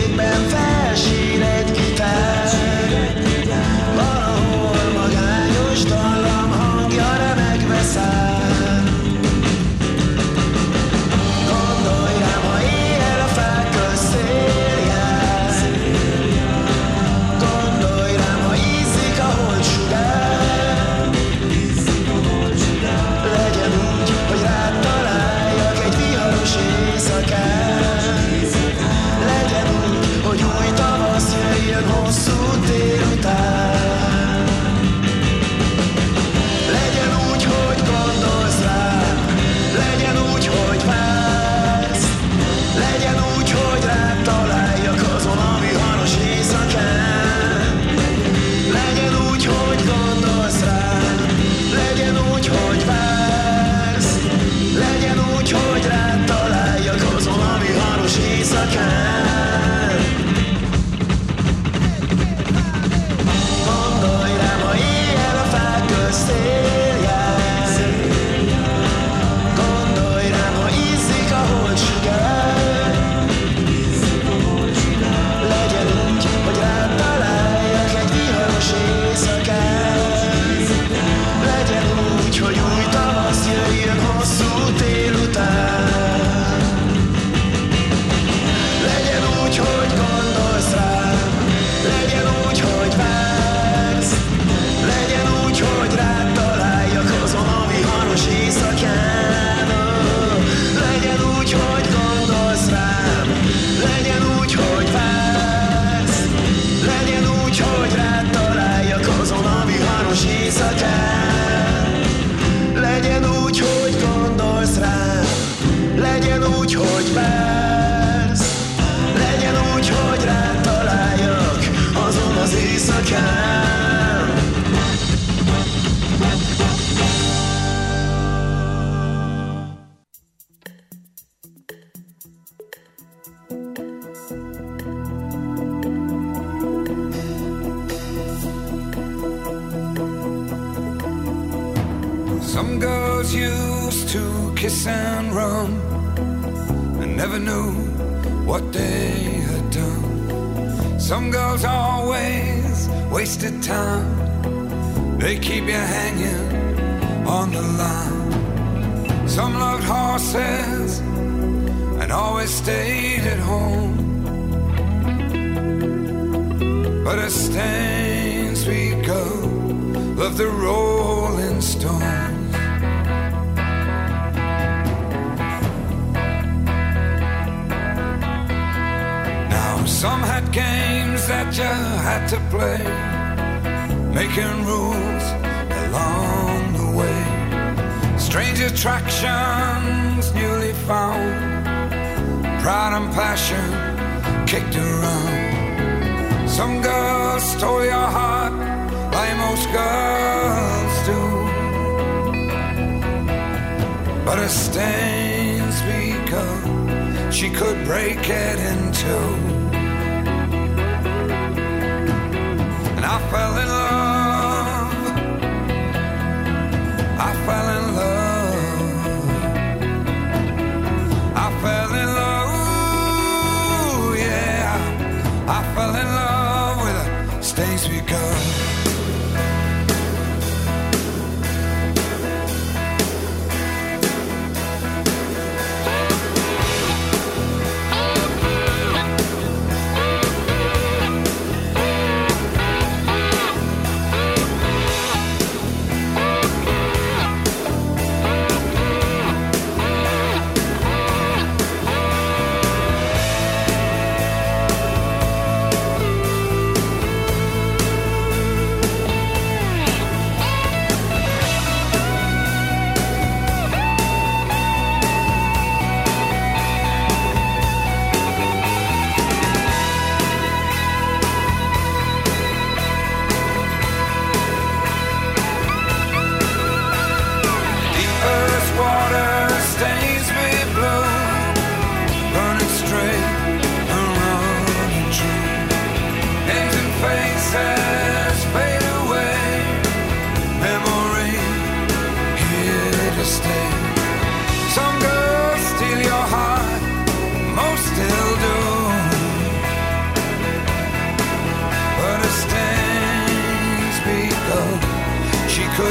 sötétben felsír egy gitár. Valahol magányos dallam hangja remegve száll. Gondolj rám, ha éjjel a fák közt szél jár. Gondolj rám, ha ízik a holdsugár. Legyen úgy, hogy rád találjak egy viharos éjszakán. Legyen úgy, hogy új tavasz jöjjön hosszú délután. Legyen úgy, hogy gondolsz rám. Legyen úgy, hogy vársz. Legyen úgy, hogy rád találjak azon a viharos éjszakán. Legyen úgy, hogy gondolsz rám. Legyen úgy, hogy vársz. Legyen úgy, hogy rád találjak azon a viharos éjszakán. Gondolj rám, ha éjjel a fák közt szél jár. Gondolj rám, ha ízik a holdsugár. Legyen úgy, hogy rád találjak egy viharos éjszakán. Legyen úgy, hogy új tavasz jöjjön hosszú délután. Legyen úgy, hogy gondolsz rám. Legyen úgy, hogy vársz. Legyen úgy, hogy rád találjak azon a viharos éjszakán. Legyen úgy, hogy gondolsz rám. Legyen úgy, hogy vársz. Legyen úgy, hogy rád találjak azon a viharos éjszakán. Legyen úgy, hogy gondolsz rám. Legyen úgy, hogy vársz. Legyen úgy, hogy rád találjak azon az éjszakán. Some girls used to kiss and run and never knew what they had done. Some girls always wasted time. They keep you hanging on the line. Some loved horses and always stayed at home. But a stained sweet girl loved the Rolling Stones. Some had games that you had to play, making rules along the way. Strange attractions newly found, pride and passion kicked around. Some girls stole your heart like most girls do, but a stained sweet girl, she could break it in two. I fell in love. I fell in love. I fell in love. Yeah, I fell in love with a stained sweet girl.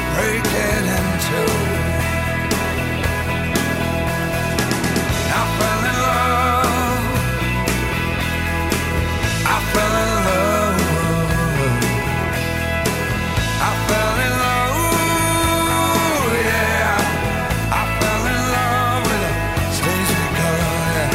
would break it in two. I fell in love. I fell in love. I fell in love. Yeah, I fell in love with a Stacey girl. Yeah.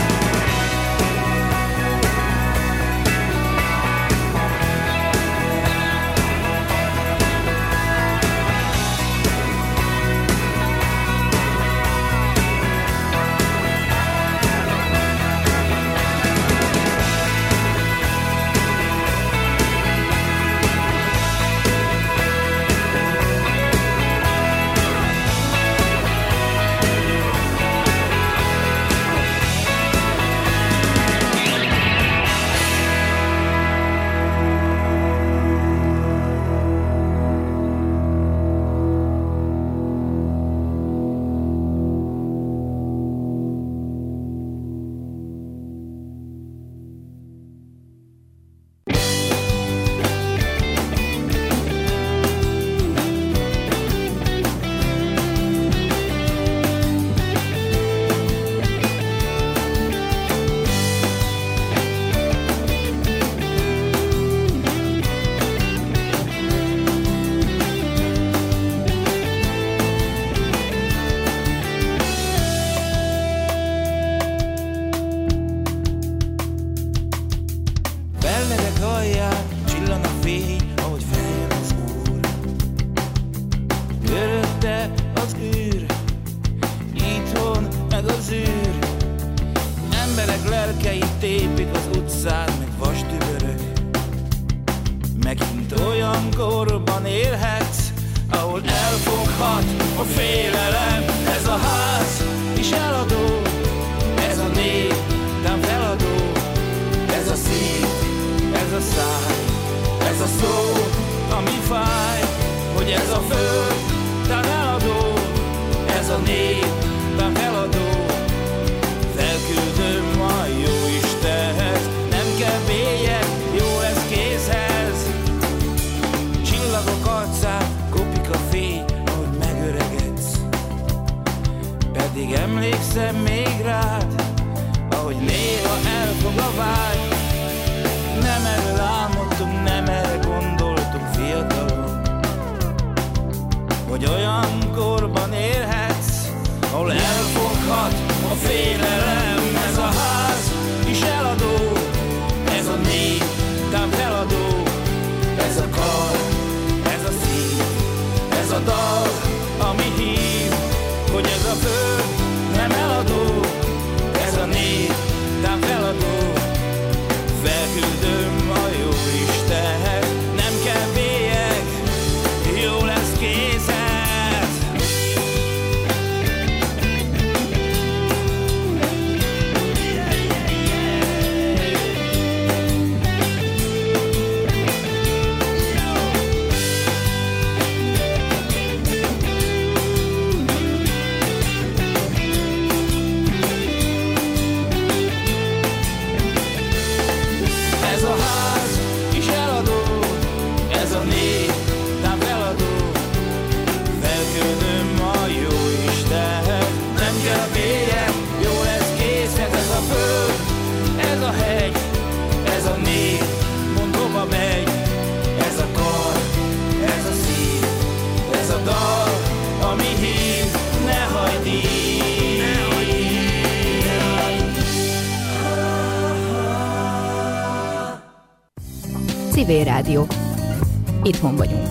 Civil Rádió. Itthon vagyunk.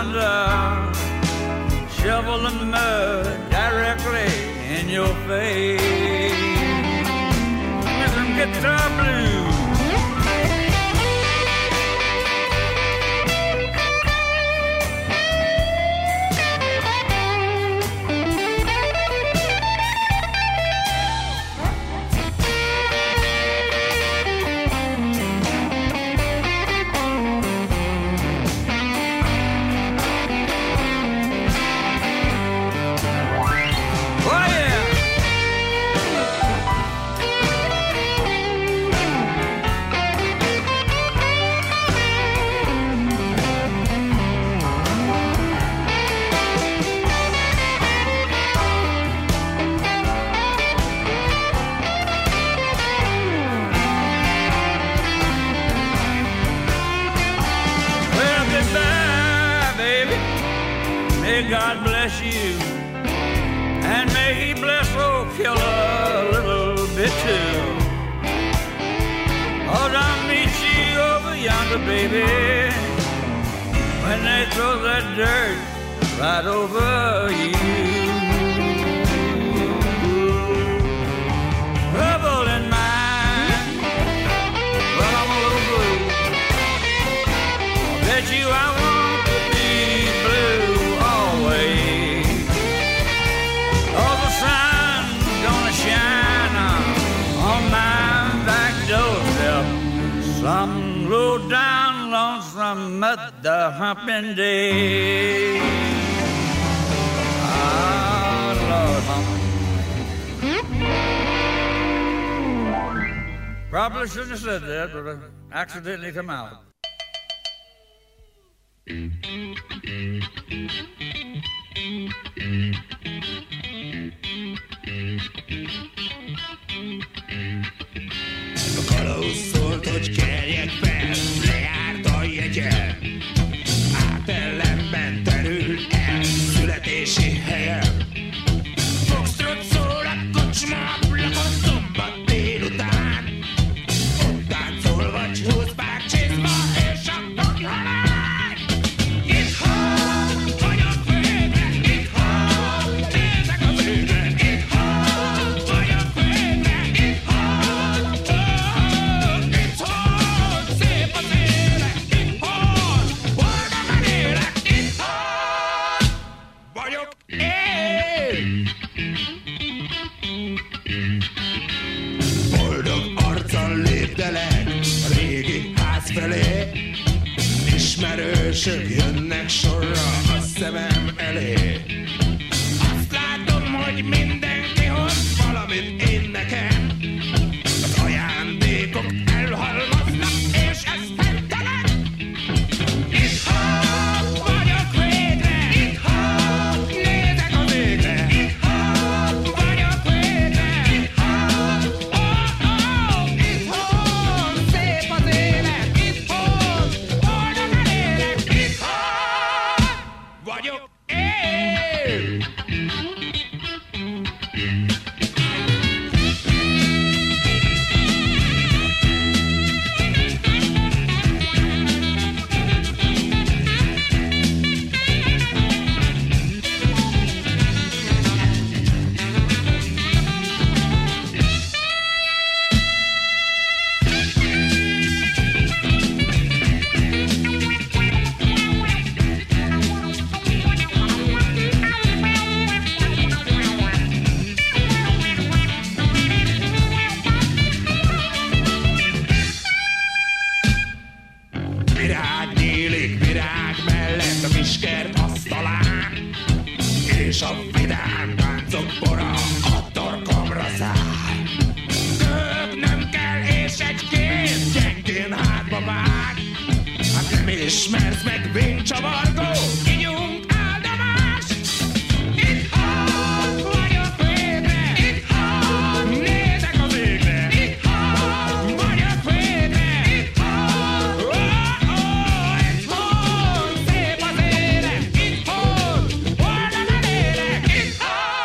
thunder, shoveling mud directly in your face. Listen, guitar blues. God bless you, and may he bless old killer a little bit too. Oh, I'll meet you over yonder, baby, when they throw that dirt right over you. Trouble in mind, but I'm a little blue. I bet you I want to be blue. Oh, the sun's gonna shine on my back doorstep some low down lonesome mother humping day. Ah, Lord, probably shouldn't have said that, but I accidentally come out. A kalóz szólt, hogy kerjek fel, lejárt a jegye. Átellenben terül el születési helyem. Foxtrot szól a kocsma ablakon szombat délután. Ott táncol vagy húz pár csizma és a tokhalány. Itthon vagyok végre, itthon nézek a végre, itthon vagyok végre, itthon, itthon szép az élet, itthon boldogan élek, itthon vagyok én. Boldog arccal lépdelek a régi ház felé, ismerősök jönnek sorra a szemem elé. Azt látom, hogy mindenki hoz valamit én nekem. Az ajándékok elhalmaznak, és ez fejtelen. Itthon vagyok végre, itthon nézek a végre, itthon vagyok végre, itthon, itthon szép az élet, itthon boldogan élek, itthon vagyok én. Virág nyílik virág mellett a kiskert asztalán, és a vidám táncok bora a torkomra száll. Köp nem kell, és egy kéz gyengén hátba vág. Hát nem ismersz meg vénycsavargó, ígyunk áldomás. Itthon vagyok végre, itthon nézek a végre, itthon vagyok végre, itthon, itthon szép az élet, itthon boldogan élek, itthon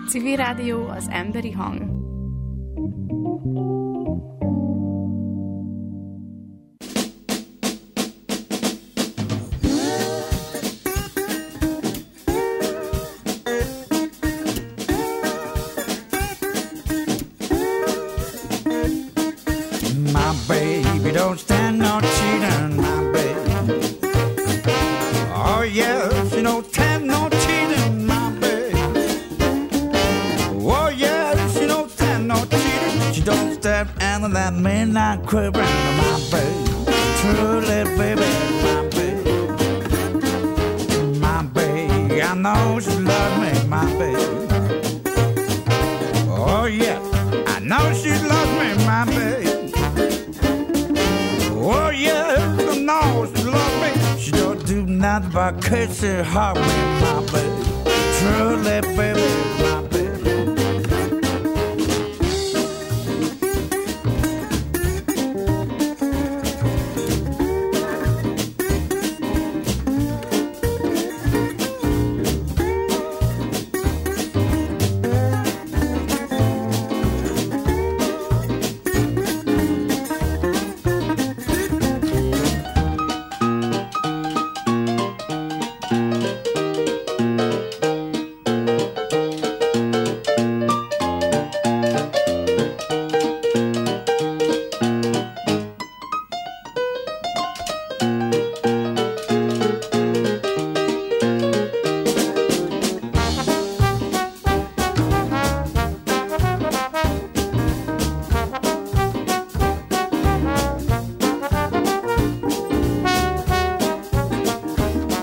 Civil Rádió, az emberi hang. My baby don't stand no cheating, my baby. Oh yeah, she don't stand no cheating, my baby. Oh yeah, she don't stand no cheating. She don't stand under that midnight creeping, my baby. Truly, baby, my baby. My baby, I know she loves me, my baby. Oh yeah, I know she loves me, my baby. Oh yeah, I know she loves me. She don't do nothing but kiss her heart with my baby. Truly, baby.